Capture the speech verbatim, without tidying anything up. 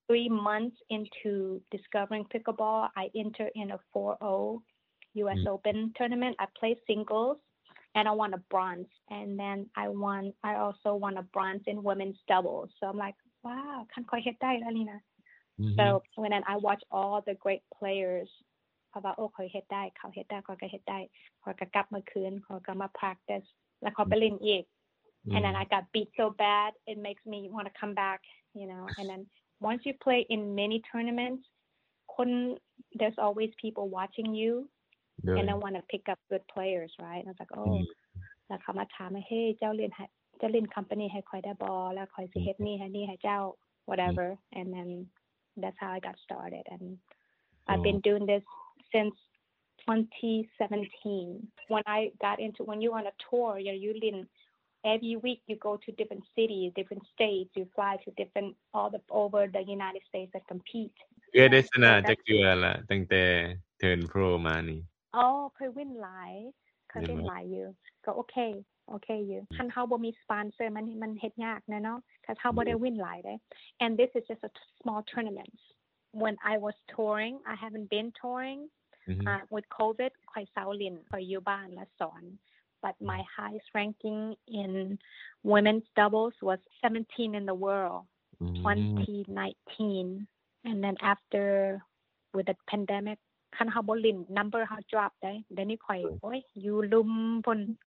three months into discovering pickleball, I entered in a four oh U S Open tournament. I played singles and I won a bronze. And then I won, I also won a bronze in women's doubles. So I'm like, wow, คันค่อยเฮ็ดได้แล้วนี่นะ So when then I watch all the great players เขาว่าโอ้ค่อยเฮ็ดได้เขาเฮ็ดได้ค่อยก็เฮ็ดได้ค่อยก็กลับมาคืนค่อยก็มา practice แล้วค่อยไปเล่นอีก and then I got beat so bad it makes me want to come back you know and then once you play in many tournaments คน there's always people watching you and I want to pick up good players right and I was like oh แล้วเขามาถามว่าเฮ้ยเจ้าเล่นให้เจ้าเล่น company ให้ค่อยได้บ่แล้วค่อยสิเฮ็ดนี่ให้นี่ให้เจ้า whatever and then that's how I got started and I've been doing this since twenty seventeen when I got into when you're on a tour you're usually every week you go to different cities different states you fly to different all the over the United States that compete เอื้อได้ชนะจักเทื่อละตั้งแต่เทิร์นโปรมานี่อ๋อเคยวินหลายเคยวินหลายอยู่ก็โอเคโอเคอยู่คันเฮาบ่มีสปอนเซอร์มันมันเฮ็ดยากนะเนาะถ้าเฮาบ่ได้วินหลายเด้ and this is just a small tournaments when I was touring I haven't been touring uh, with COVID ค่อยเซาเล่นค่อยอยู่บ้านและสอนbut my highest ranking in women's doubles was seventeen in the world twenty nineteen and then after with the pandemic คันเฮาบ่เล่น number เฮา drop ได้เดี๋ยวนี้ค่อยโอ้ยอยู่ลุมพุ่น